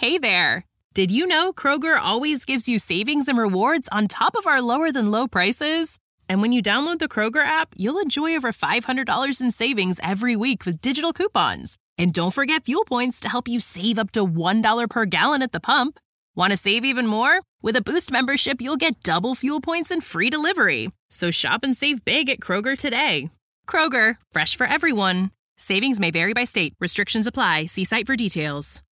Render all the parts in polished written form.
Hey there! Did you know Kroger always gives you savings and rewards on top of our lower-than-low prices? And when you download the Kroger app, you'll enjoy over $500 in savings every week with digital coupons. And don't forget fuel points to help you save up to $1 per gallon at the pump. Want to save even more? With a Boost membership, you'll get double fuel points and free delivery. So shop and save big at Kroger today. Kroger, fresh for everyone. Savings may vary by state. Restrictions apply. See site for details.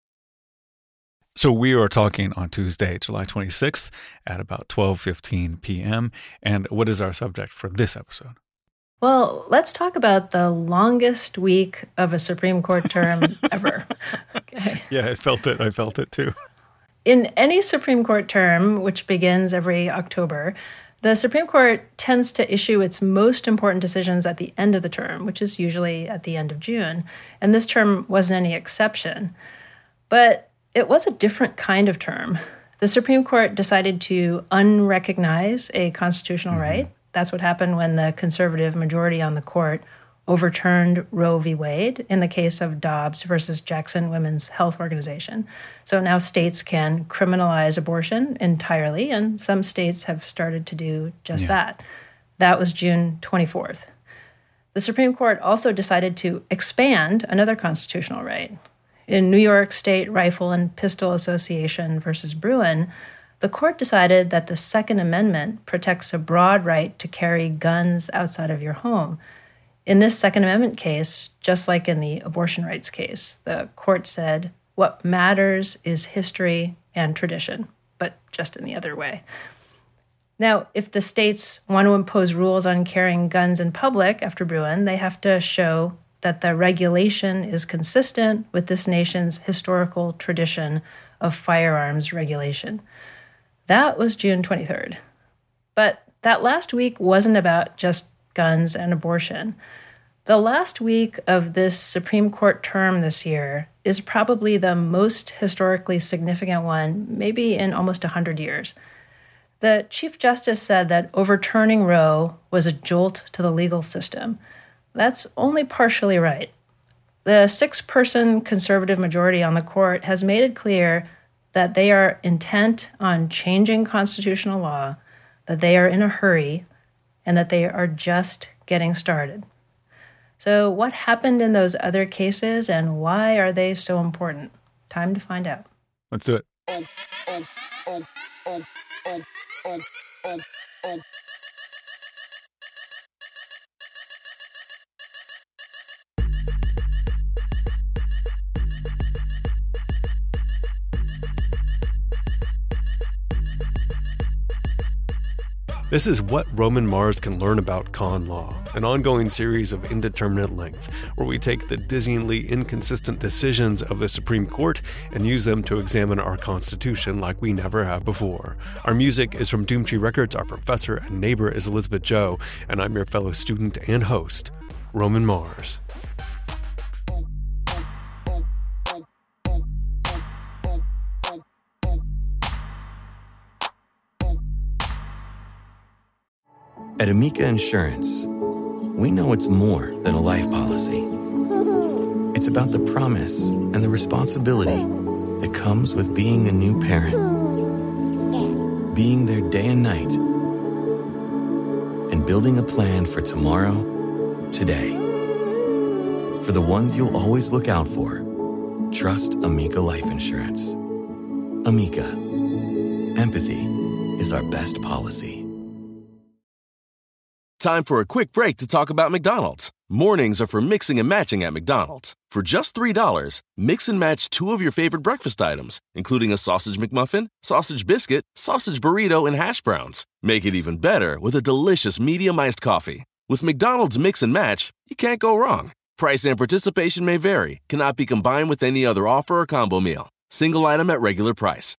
So we are talking on Tuesday, July 26th at about 12:15 p.m. And what is our subject for this episode? Well, let's talk about the longest week of a Supreme Court term ever. Okay. Yeah, I felt it too. In any Supreme Court term, which begins every October, the Supreme Court tends to issue its most important decisions at the end of the term, which is usually at the end of June. And this term wasn't any exception. But it was a different kind of term. The Supreme Court decided to unrecognize a constitutional right. That's what happened when the conservative majority on the court overturned Roe v. Wade in the case of Dobbs versus Jackson Women's Health Organization. So now states can criminalize abortion entirely, and some states have started to do just that. That was June 24th. The Supreme Court also decided to expand another constitutional right. In New York State Rifle and Pistol Association versus Bruin, the court decided that the Second Amendment protects a broad right to carry guns outside of your home. In this Second Amendment case, just like in the abortion rights case, the court said what matters is history and tradition, but just in the other way. Now, if the states want to impose rules on carrying guns in public after Bruin, they have to show that the regulation is consistent with this nation's historical tradition of firearms regulation. That was June 23rd. But that last week wasn't about just guns and abortion. The last week of this Supreme Court term this year is probably the most historically significant one, maybe in almost 100 years. The Chief Justice said that overturning Roe was a jolt to the legal system. That's only partially right. The 6-person conservative majority on the court has made it clear that they are intent on changing constitutional law, that they are in a hurry, and that they are just getting started. So what happened in those other cases, and why are they so important? Time to find out. Let's do it. This is What Roman Mars Can Learn About Con Law, an ongoing series of indeterminate length, where we take the dizzyingly inconsistent decisions of the Supreme Court and use them to examine our Constitution like we never have before. Our music is from Doomtree Records, our professor and neighbor is Elizabeth Joe, and I'm your fellow student and host, Roman Mars. At Amica Insurance, we know it's more than a life policy. It's about the promise and the responsibility that comes with being a new parent. Being there day and night. And building a plan for tomorrow, today. For the ones you'll always look out for, trust Amica Life Insurance. Amica. Empathy is our best policy. Time for a quick break to talk about McDonald's. Mornings are for mixing and matching at McDonald's. For just $3, mix and match 2 of your favorite breakfast items, including a sausage McMuffin, sausage biscuit, sausage burrito, and hash browns. Make it even better with a delicious medium iced coffee. With McDonald's Mix and Match, you can't go wrong. Price and participation may vary, cannot be combined with any other offer or combo meal. Single item at regular price.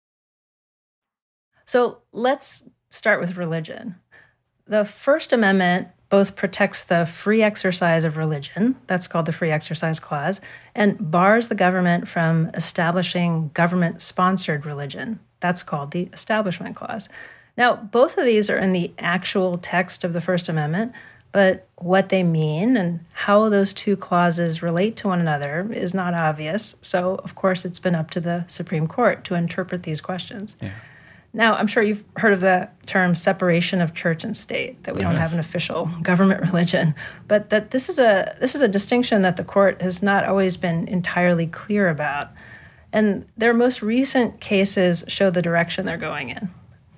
So let's start with religion. The First Amendment both protects the free exercise of religion, that's called the Free Exercise Clause, and bars the government from establishing government-sponsored religion. That's called the Establishment Clause. Now, both of these are in the actual text of the First Amendment, But what they mean and how those two clauses relate to one another is not obvious. So, of course, it's been up to the Supreme Court to interpret these questions. Yeah. Now, I'm sure you've heard of the term separation of church and state, that we don't have an official government religion, but that this is a distinction that the court has not always been entirely clear about. And their most recent cases show the direction they're going in.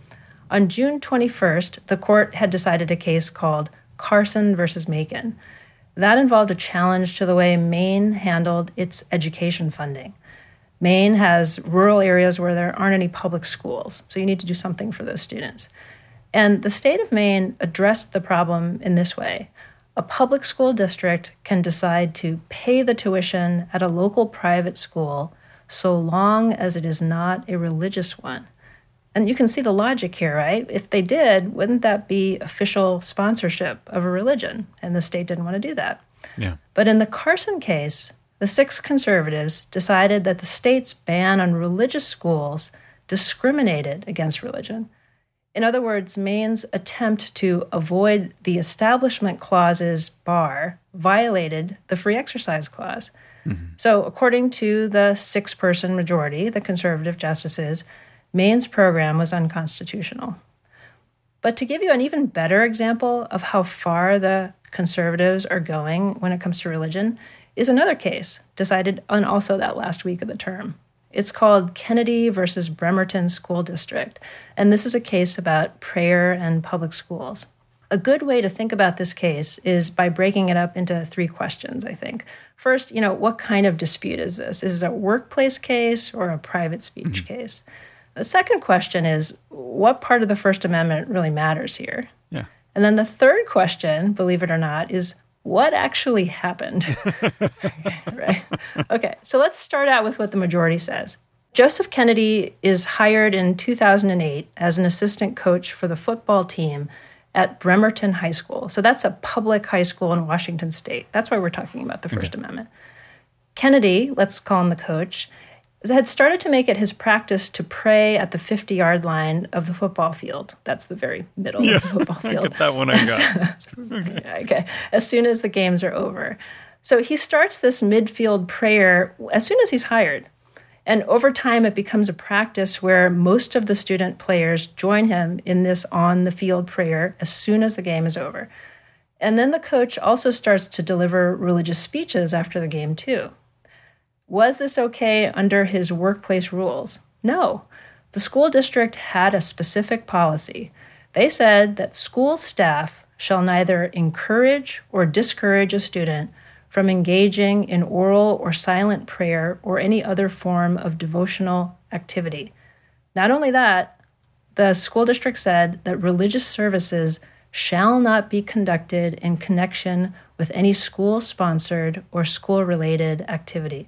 On June 21st, the court had decided a case called Carson versus Macon. That involved a challenge to the way Maine handled its education funding. Maine has rural areas where there aren't any public schools, so you need to do something for those students. And the state of Maine addressed the problem in this way. A public school district can decide to pay the tuition at a local private school so long as it is not a religious one. And you can see the logic here, right? If they did, wouldn't that be official sponsorship of a religion? And the state didn't want to do that. Yeah. But in the Carson case, the 6 conservatives decided that the state's ban on religious schools discriminated against religion. In other words, Maine's attempt to avoid the Establishment Clause's bar violated the Free Exercise Clause. Mm-hmm. So according to the 6-person majority, the conservative justices, Maine's program was unconstitutional. But to give you an even better example of how far the conservatives are going when it comes to religion is another case decided on also that last week of the term. It's called Kennedy versus Bremerton School District, and this is a case about prayer and public schools. A good way to think about this case is by breaking it up into 3 questions, I think. First, what kind of dispute is this? Is it a workplace case or a private speech case? The second question is, what part of the First Amendment really matters here? Yeah. And then the third question, believe it or not, is what actually happened? Right. Okay, so let's start out with what the majority says. Joseph Kennedy is hired in 2008 as an assistant coach for the football team at Bremerton High School. So that's a public high school in Washington State. That's why we're talking about the First Amendment. Kennedy, let's call him the coach, had started to make it his practice to pray at the 50-yard line of the football field. That's the very middle of the football field. I get that one I got. Okay. As soon as the games are over. So he starts this midfield prayer as soon as he's hired. And over time, it becomes a practice where most of the student players join him in this on-the-field prayer as soon as the game is over. And then the coach also starts to deliver religious speeches after the game, too. Was this okay under his workplace rules? No. The school district had a specific policy. They said that school staff shall neither encourage or discourage a student from engaging in oral or silent prayer or any other form of devotional activity. Not only that, the school district said that religious services shall not be conducted in connection with any school-sponsored or school-related activity.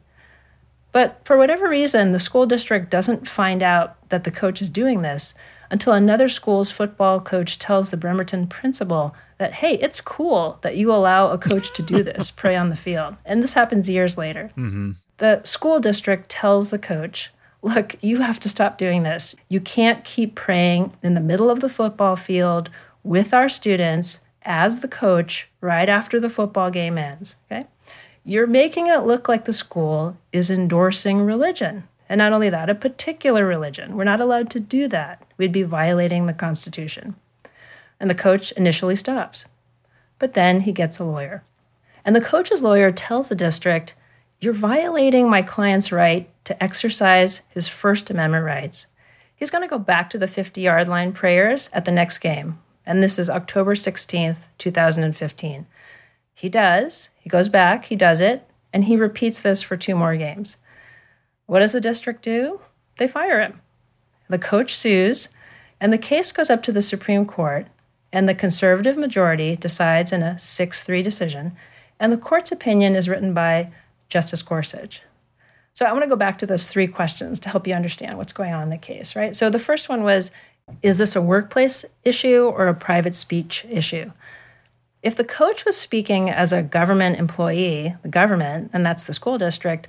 But for whatever reason, the school district doesn't find out that the coach is doing this until another school's football coach tells the Bremerton principal that, hey, it's cool that you allow a coach to do this, pray on the field. And this happens years later. Mm-hmm. The school district tells the coach, look, you have to stop doing this. You can't keep praying in the middle of the football field with our students as the coach right after the football game ends, okay? You're making it look like the school is endorsing religion. And not only that, a particular religion. We're not allowed to do that. We'd be violating the Constitution. And the coach initially stops. But then he gets a lawyer. And the coach's lawyer tells the district, you're violating my client's right to exercise his First Amendment rights. He's going to go back to the 50-yard line prayers at the next game. And this is October 16th, 2015. He does. He goes back, he does it, and he repeats this for 2 more games. What does the district do? They fire him. The coach sues, and the case goes up to the Supreme Court, and the conservative majority decides in a 6-3 decision, and the court's opinion is written by Justice Gorsuch. So I want to go back to those 3 questions to help you understand what's going on in the case, right? So the first one was, is this a workplace issue or a private speech issue? If the coach was speaking as a government employee, the government, and that's the school district,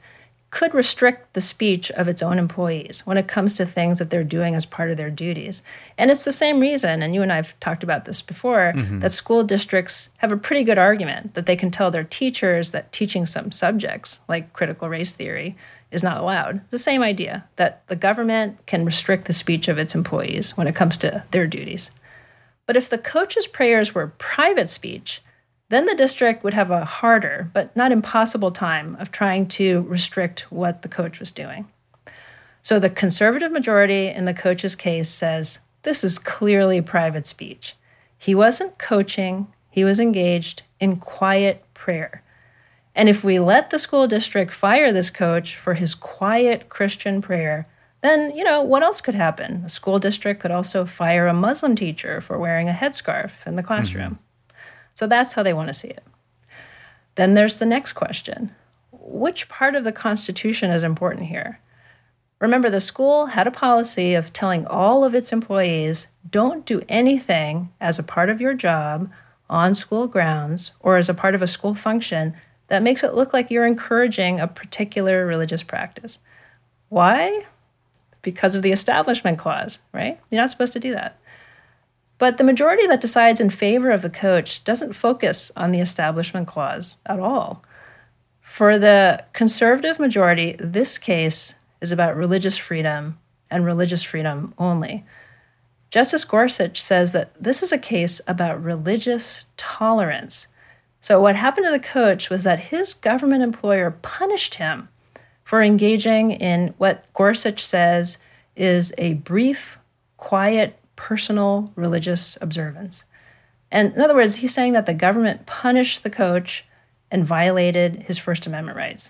could restrict the speech of its own employees when it comes to things that they're doing as part of their duties. And it's the same reason, and you and I have talked about this before, that school districts have a pretty good argument that they can tell their teachers that teaching some subjects, like critical race theory, is not allowed. It's the same idea, that the government can restrict the speech of its employees when it comes to their duties. But if the coach's prayers were private speech, then the district would have a harder, but not impossible time of trying to restrict what the coach was doing. So the conservative majority in the coach's case says, this is clearly private speech. He wasn't coaching, he was engaged in quiet prayer. And if we let the school district fire this coach for his quiet Christian prayer, then, what else could happen? The school district could also fire a Muslim teacher for wearing a headscarf in the classroom. So that's how they want to see it. Then there's the next question. Which part of the Constitution is important here? Remember, the school had a policy of telling all of its employees, don't do anything as a part of your job on school grounds or as a part of a school function that makes it look like you're encouraging a particular religious practice. Why? Because of the Establishment Clause, right? You're not supposed to do that. But the majority that decides in favor of the coach doesn't focus on the Establishment Clause at all. For the conservative majority, this case is about religious freedom and religious freedom only. Justice Gorsuch says that this is a case about religious tolerance. So what happened to the coach was that his government employer punished him for engaging in what Gorsuch says is a brief, quiet, personal religious observance. And in other words, he's saying that the government punished the coach and violated his First Amendment rights.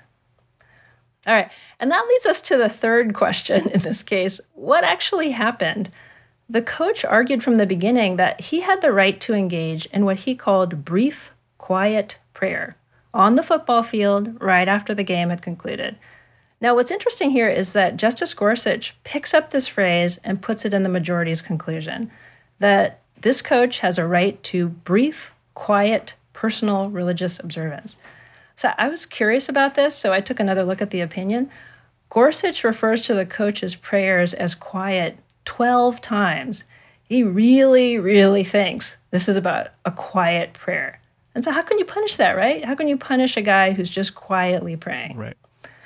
All right, and that leads us to the third question in this case. What actually happened? The coach argued from the beginning that he had the right to engage in what he called brief, quiet prayer on the football field right after the game had concluded. Now, what's interesting here is that Justice Gorsuch picks up this phrase and puts it in the majority's conclusion, that this coach has a right to brief, quiet, personal religious observance. So I was curious about this, so I took another look at the opinion. Gorsuch refers to the coach's prayers as quiet 12 times. He really, really thinks this is about a quiet prayer. And so how can you punish that, right? How can you punish a guy who's just quietly praying? Right.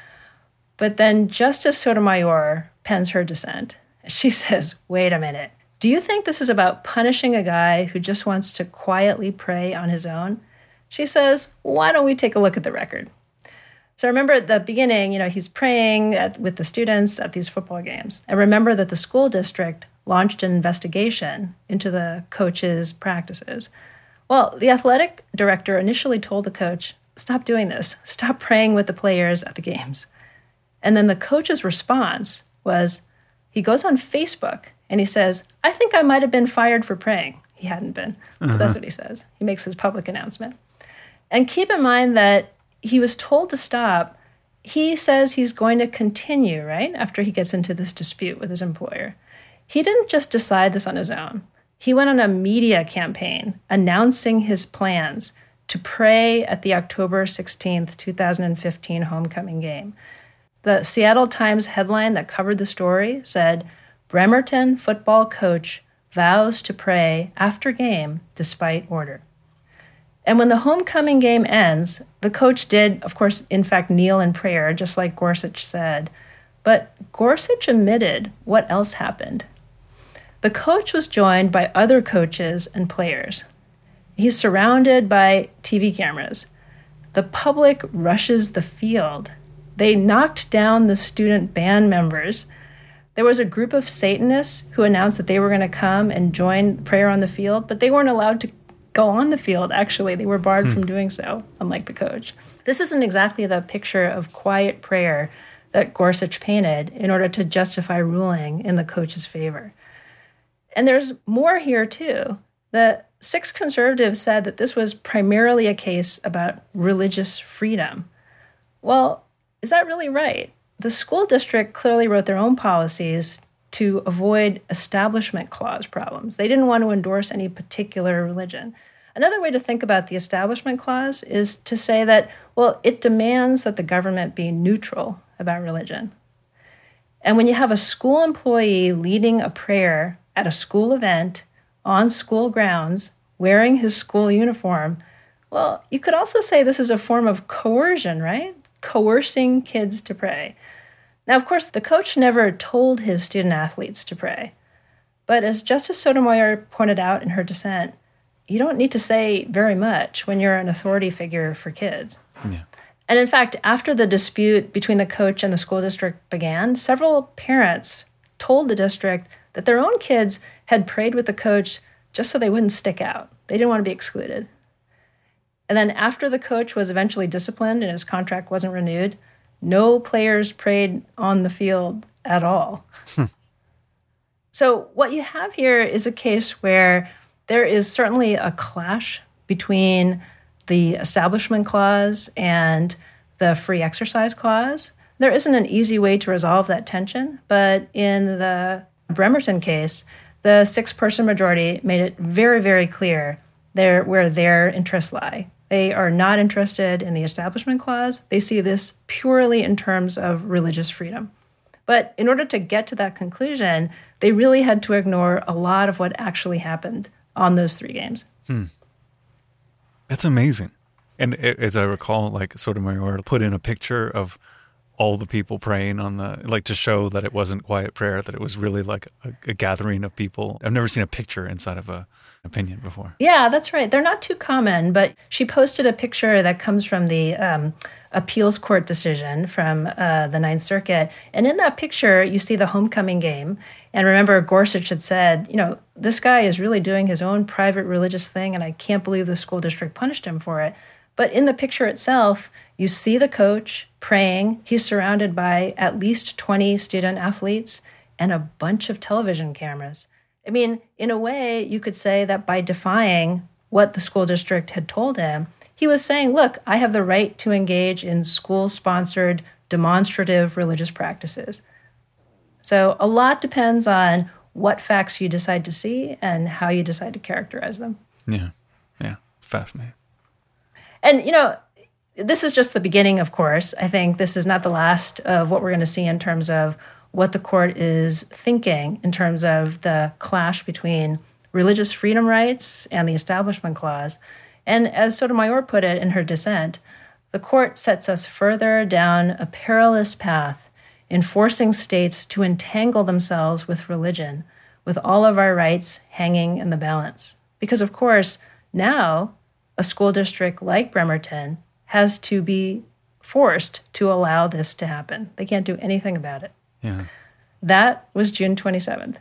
But then Justice Sotomayor pens her dissent. She says, wait a minute. Do you think this is about punishing a guy who just wants to quietly pray on his own? She says, why don't we take a look at the record? So remember at the beginning, he's praying with the students at these football games. And remember that the school district launched an investigation into the coach's practices. Well, the athletic director initially told the coach, stop doing this. Stop praying with the players at the games. And then the coach's response was, he goes on Facebook and he says, I think I might have been fired for praying. He hadn't been, but that's what he says. He makes his public announcement. And keep in mind that he was told to stop. He says he's going to continue, right, after he gets into this dispute with his employer. He didn't just decide this on his own. He went on a media campaign announcing his plans to pray at the October 16th, 2015 homecoming game. The Seattle Times headline that covered the story said, Bremerton football coach vows to pray after game despite order. And when the homecoming game ends, the coach did, of course, in fact, kneel in prayer, just like Gorsuch said. But Gorsuch admitted what else happened. The coach was joined by other coaches and players. He's surrounded by TV cameras. The public rushes the field. They knocked down the student band members. There was a group of Satanists who announced that they were going to come and join prayer on the field, but they weren't allowed to go on the field, actually. They were barred from doing so, unlike the coach. This isn't exactly the picture of quiet prayer that Gorsuch painted in order to justify ruling in the coach's favor. And there's more here, too. The 6 conservatives said that this was primarily a case about religious freedom. Well, is that really right? The school district clearly wrote their own policies to avoid Establishment Clause problems. They didn't want to endorse any particular religion. Another way to think about the Establishment Clause is to say that, well, it demands that the government be neutral about religion. And when you have a school employee leading a prayer at a school event on school grounds, wearing his school uniform, well, you could also say this is a form of coercion, right? Coercing kids to pray. Now, of course, the coach never told his student athletes to pray. But as Justice Sotomayor pointed out in her dissent, you don't need to say very much when you're an authority figure for kids. Yeah. And in fact, after the dispute between the coach and the school district began, several parents told the district that their own kids had prayed with the coach just so they wouldn't stick out. They didn't want to be excluded. And then after the coach was eventually disciplined and his contract wasn't renewed, no players prayed on the field at all. So what you have here is a case where there is certainly a clash between the Establishment Clause and the Free Exercise Clause. There isn't an easy way to resolve that tension, but in the Bremerton case, the 6-person majority made it very, very clear where their interests lie. They are not interested in the Establishment Clause. They see this purely in terms of religious freedom. But in order to get to that conclusion, they really had to ignore a lot of what actually happened on those 3 games. That's amazing. And as I recall, like Sotomayor put in a picture of all the people praying on to show that it wasn't quiet prayer, that it was really like a gathering of people. I've never seen a picture inside of an opinion before. Yeah, that's right. They're not too common, but she posted a picture that comes from the appeals court decision from the Ninth Circuit. And in that picture, you see the homecoming game. And remember, Gorsuch had said, this guy is really doing his own private religious thing, and I can't believe the school district punished him for it. But in the picture itself, you see the coach praying. He's surrounded by at least 20 student athletes and a bunch of television cameras. I mean, in a way, you could say that by defying what the school district had told him, he was saying, look, I have the right to engage in school-sponsored demonstrative religious practices. So a lot depends on what facts you decide to see and how you decide to characterize them. Yeah. It's fascinating. And, this is just the beginning, of course. I think this is not the last of what we're going to see in terms of what the court is thinking in terms of the clash between religious freedom rights and the Establishment Clause. And as Sotomayor put it in her dissent, the court sets us further down a perilous path in forcing states to entangle themselves with religion, with all of our rights hanging in the balance. Because, of course, now a school district like Bremerton has to be forced to allow this to happen. They can't do anything about it. Yeah. That was June 27th.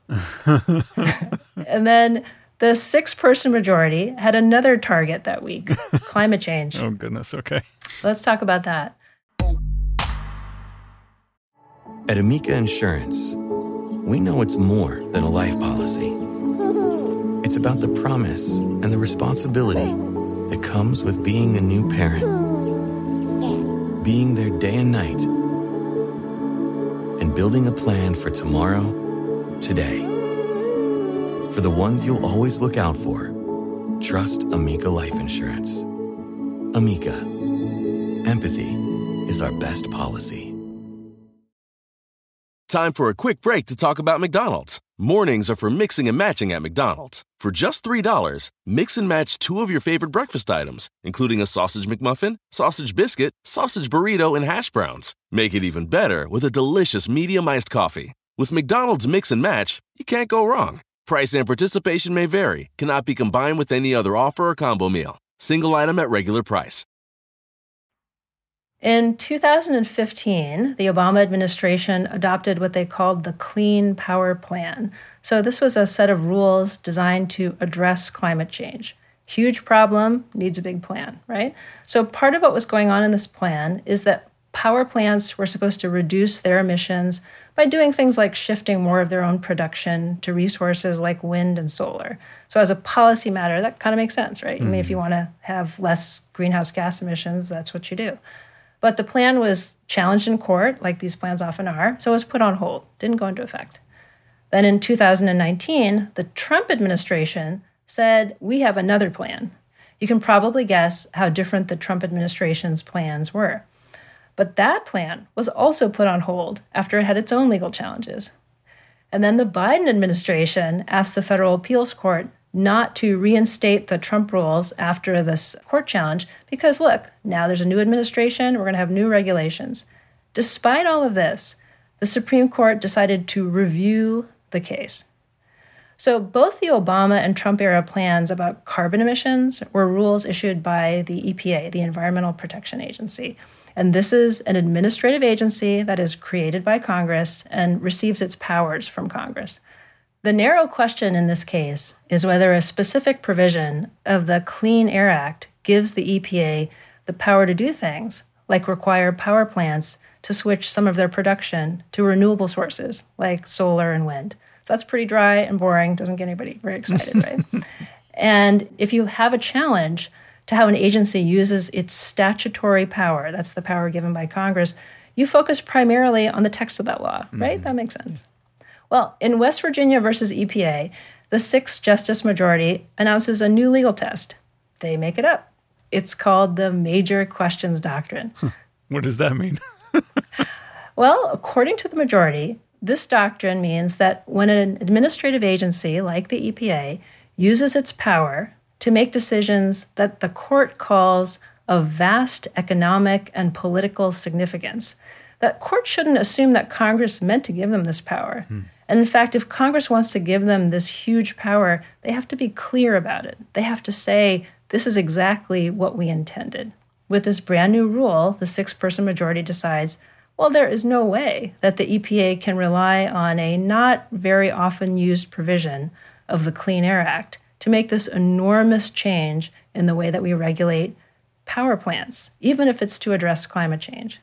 And then the 6-person majority had another target that week, climate change. Oh, goodness. Okay. Let's talk about that. At Amica Insurance, we know it's more than a life policy. It's about the promise and the responsibility that comes with being a new parent. Being there day and night. And building a plan for tomorrow, today. For the ones you'll always look out for, trust Amica Life Insurance. Amica. Empathy is our best policy. Time for a quick break to talk about McDonald's. Mornings are for mixing and matching at McDonald's. For just $3, mix and match 2 of your favorite breakfast items, including a sausage McMuffin, sausage biscuit, sausage burrito, and hash browns. Make it even better with a delicious medium iced coffee. With McDonald's Mix and Match, you can't go wrong. Price and participation may vary. Cannot be combined with any other offer or combo meal. Single item at regular price. In 2015, the Obama administration adopted what they called the Clean Power Plan. So this was a set of rules designed to address climate change. Huge problem, needs a big plan, right? So part of what was going on in this plan is that power plants were supposed to reduce their emissions by doing things like shifting more of their own production to resources like wind and solar. So as a policy matter, that kind of makes sense, right? I mean, if you want to have less greenhouse gas emissions, that's what you do. But the plan was challenged in court, like these plans often are, so it was put on hold, didn't go into effect. Then in 2019, the Trump administration said, we have another plan. You can probably guess how different the Trump administration's plans were. But that plan was also put on hold after it had its own legal challenges. And then the Biden administration asked the Federal Appeals Court not to reinstate the Trump rules after this court challenge because, look, now there's a new administration, we're going to have new regulations. Despite all of this, the Supreme Court decided to review the case. So both the Obama and Trump-era plans about carbon emissions were rules issued by the EPA, the Environmental Protection Agency. And this is an administrative agency that is created by Congress and receives its powers from Congress. The narrow question in this case is whether a specific provision of the Clean Air Act gives the EPA the power to do things like require power plants to switch some of their production to renewable sources like solar and wind. So that's pretty dry and boring, doesn't get anybody very excited, right? And if you have a challenge to how an agency uses its statutory power, that's the power given by Congress, you focus primarily on the text of that law, right? That makes sense. Well, in West Virginia versus EPA, the 6-justice majority announces a new legal test. They make it up. It's called the Major Questions Doctrine. What does that mean? Well, according to the majority, this doctrine means that when an administrative agency like the EPA uses its power to make decisions that the court calls of vast economic and political significance, that court shouldn't assume that Congress meant to give them this power. And in fact, if Congress wants to give them this huge power, they have to be clear about it. They have to say, this is exactly what we intended. With this brand new rule, the 6-person majority decides, well, there is no way that the EPA can rely on a not very often used provision of the Clean Air Act to make this enormous change in the way that we regulate power plants, even if it's to address climate change.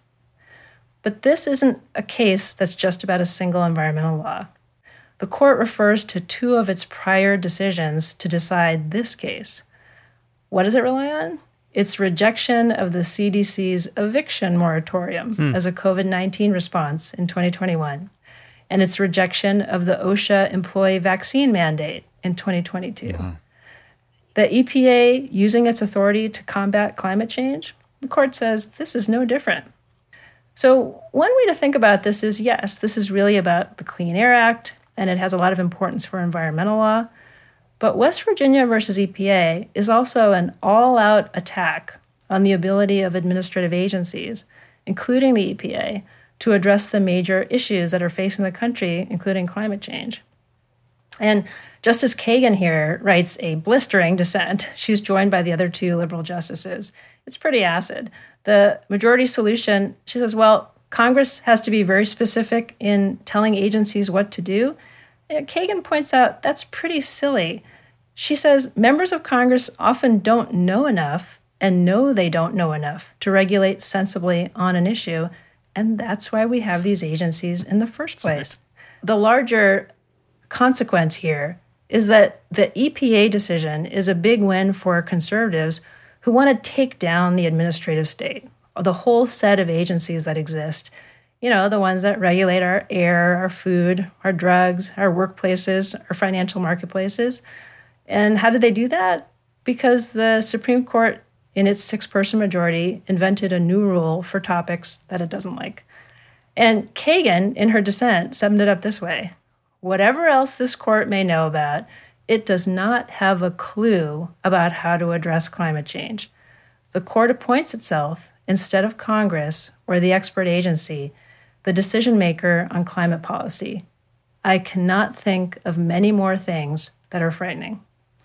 But this isn't a case that's just about a single environmental law. The court refers to 2 of its prior decisions to decide this case. What does it rely on? Its rejection of the CDC's eviction moratorium as a COVID-19 response in 2021, and its rejection of the OSHA employee vaccine mandate in 2022. The EPA using its authority to combat climate change, the court says this is no different. So one way to think about this is, yes, this is really about the Clean Air Act, and it has a lot of importance for environmental law. But West Virginia versus EPA is also an all-out attack on the ability of administrative agencies, including the EPA, to address the major issues that are facing the country, including climate change. And Justice Kagan here writes a blistering dissent. She's joined by the other 2 liberal justices. It's pretty acid. The majority solution, she says, well, Congress has to be very specific in telling agencies what to do. And Kagan points out that's pretty silly. She says members of Congress often don't know enough and know they don't know enough to regulate sensibly on an issue, and that's why we have these agencies in the first place. Right. The larger consequence here is that the EPA decision is a big win for conservatives who want to take down the administrative state, the whole set of agencies that exist, you know, the ones that regulate our air, our food, our drugs, our workplaces, our financial marketplaces. And how did they do that? Because the Supreme Court, in its 6-person majority, invented a new rule for topics that it doesn't like. And Kagan, in her dissent, summed it up this way. Whatever else this court may know about, it does not have a clue about how to address climate change. The court appoints itself, instead of Congress or the expert agency, the decision maker on climate policy. I cannot think of many more things that are frightening.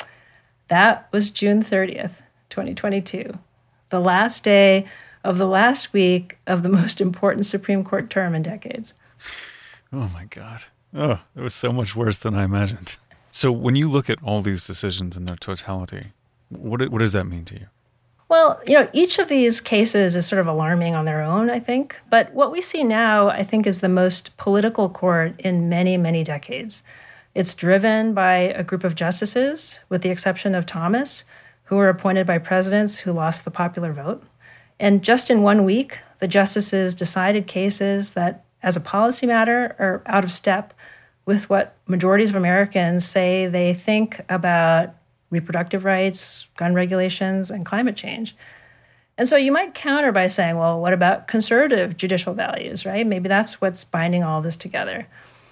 That was June 30th, 2022, the last day of the last week of the most important Supreme Court term in decades. Oh, my God. Oh, it was so much worse than I imagined. So when you look at all these decisions in their totality, what does that mean to you? Well, you know, each of these cases is sort of alarming on their own, I think. But what we see now, I think, is the most political court in many, many decades. It's driven by a group of justices, with the exception of Thomas, who were appointed by presidents who lost the popular vote. And just in 1 week, the justices decided cases that, as a policy matter, are out of step with what majorities of Americans say they think about reproductive rights, gun regulations, and climate change. And so you might counter by saying, well, what about conservative judicial values, right? Maybe that's what's binding all this together.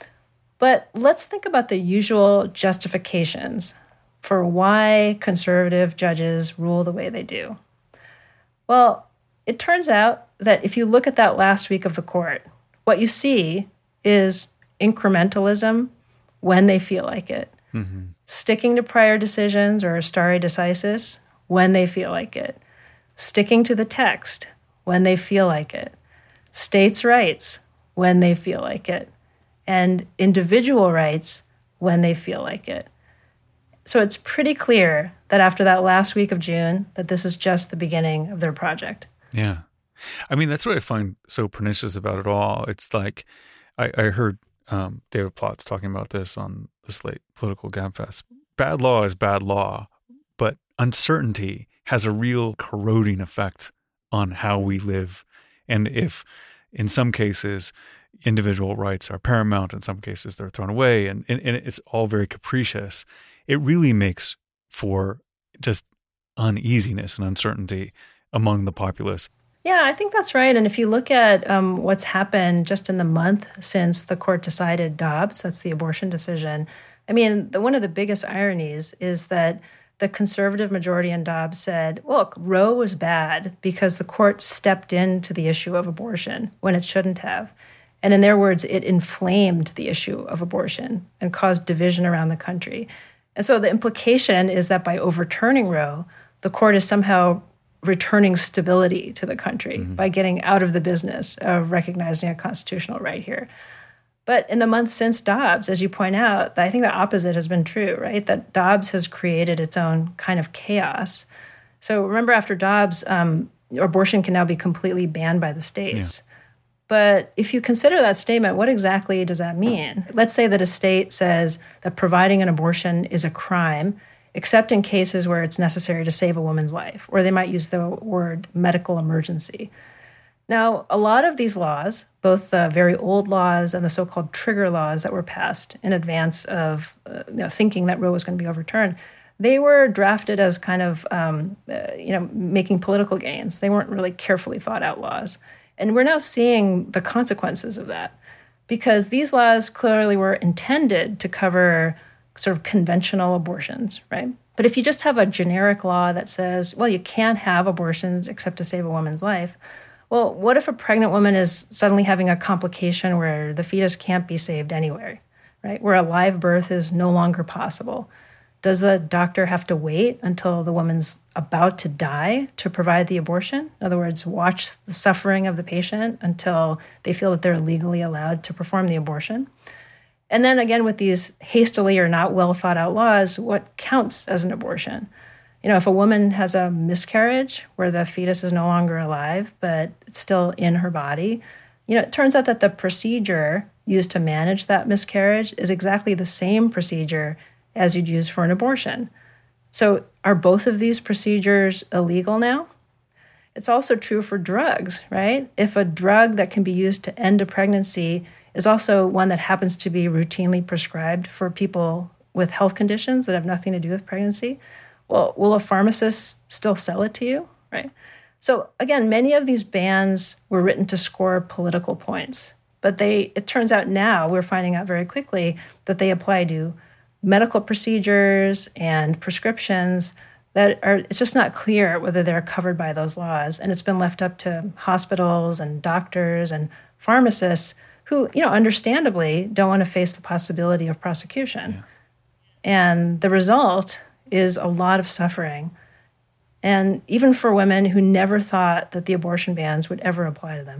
But let's think about the usual justifications for why conservative judges rule the way they do. Well, it turns out that if you look at that last week of the court, what you see is incrementalism when they feel like it, sticking to prior decisions or stare decisis when they feel like it, sticking to the text when they feel like it, states' rights when they feel like it, and individual rights when they feel like it. So it's pretty clear that after that last week of June, that this is just the beginning of their project. Yeah. I mean, that's what I find so pernicious about it all. It's like, I heard David Plotz talking about this on the Slate Political Gabfest. Bad law is bad law, but uncertainty has a real corroding effect on how we live. And if in some cases individual rights are paramount, in some cases they're thrown away, and it's all very capricious, it really makes for just uneasiness and uncertainty among the populace. Yeah, I think that's right. And if you look at what's happened just in the month since the court decided Dobbs, that's the abortion decision, I mean, one of the biggest ironies is that the conservative majority in Dobbs said, look, Roe was bad because the court stepped into the issue of abortion when it shouldn't have. And in their words, it inflamed the issue of abortion and caused division around the country. And so the implication is that by overturning Roe, the court is somehow returning stability to the country by getting out of the business of recognizing a constitutional right here. But in the months since Dobbs, as you point out, I think the opposite has been true, right? That Dobbs has created its own kind of chaos. So remember, after Dobbs, abortion can now be completely banned by the states. Yeah. But if you consider that statement, what exactly does that mean? Let's say that a state says that providing an abortion is a crime, except in cases where it's necessary to save a woman's life, or they might use the word medical emergency. Now, a lot of these laws, both the very old laws and the so-called trigger laws that were passed in advance of thinking that Roe was going to be overturned, they were drafted as kind of making political gains. They weren't really carefully thought out laws. And we're now seeing the consequences of that, because these laws clearly were intended to cover sort of conventional abortions, right? But if you just have a generic law that says, well, you can't have abortions except to save a woman's life, well, what if a pregnant woman is suddenly having a complication where the fetus can't be saved anywhere, right? Where a live birth is no longer possible? Does the doctor have to wait until the woman's about to die to provide the abortion? In other words, watch the suffering of the patient until they feel that they're legally allowed to perform the abortion? And then again, with these hastily or not well thought out laws, what counts as an abortion? You know, if a woman has a miscarriage where the fetus is no longer alive, but it's still in her body, it turns out that the procedure used to manage that miscarriage is exactly the same procedure as you'd use for an abortion. So are both of these procedures illegal now? It's also true for drugs, right? If a drug that can be used to end a pregnancy is also one that happens to be routinely prescribed for people with health conditions that have nothing to do with pregnancy, well, will a pharmacist still sell it to you, right? So again, many of these bans were written to score political points, but it turns out now, we're finding out very quickly that they apply to medical procedures and prescriptions that it's just not clear whether they're covered by those laws. And it's been left up to hospitals and doctors and pharmacists who, understandably don't want to face the possibility of prosecution. Yeah. And the result is a lot of suffering. And even for women who never thought that the abortion bans would ever apply to them.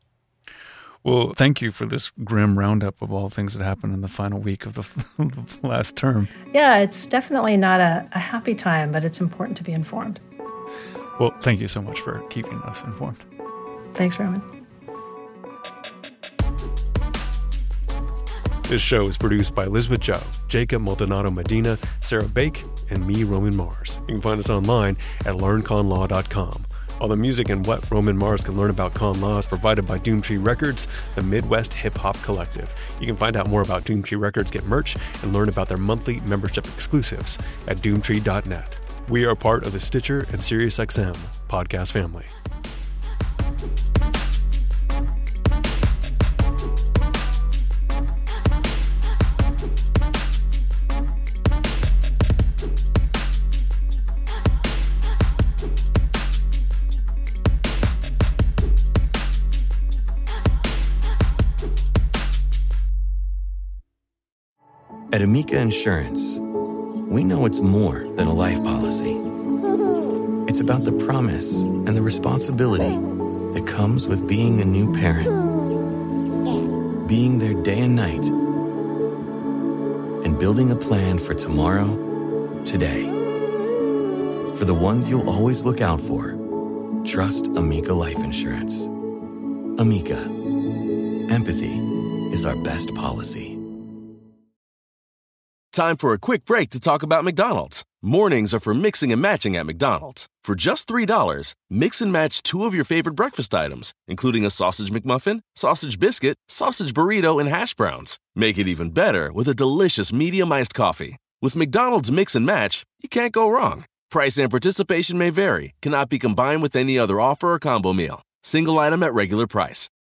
Well, thank you for this grim roundup of all things that happened in the final week of the last term. Yeah, it's definitely not a happy time, but it's important to be informed. Well, thank you so much for keeping us informed. Thanks, Roman. This show is produced by Elizabeth Joe, Jacob Maldonado Medina, Sarah Bake, and me, Roman Mars. You can find us online at learnconlaw.com. All the music and what Roman Mars can learn about con law is provided by Doomtree Records, the Midwest hip-hop collective. You can find out more about Doomtree Records, get merch, and learn about their monthly membership exclusives at doomtree.net. We are part of the Stitcher and SiriusXM podcast family. At Amica Insurance, we know it's more than a life policy. It's about the promise and the responsibility that comes with being a new parent. Being there day and night. And building a plan for tomorrow, today. For the ones you'll always look out for, trust Amica Life Insurance. Amica. Empathy is our best policy. Time for a quick break to talk about McDonald's. Mornings are for mixing and matching at McDonald's. For just $3, mix and match 2 of your favorite breakfast items, including a sausage McMuffin, sausage biscuit, sausage burrito, and hash browns. Make it even better with a delicious medium iced coffee. With McDonald's Mix and Match, you can't go wrong. Price and participation may vary, cannot be combined with any other offer or combo meal. Single item at regular price.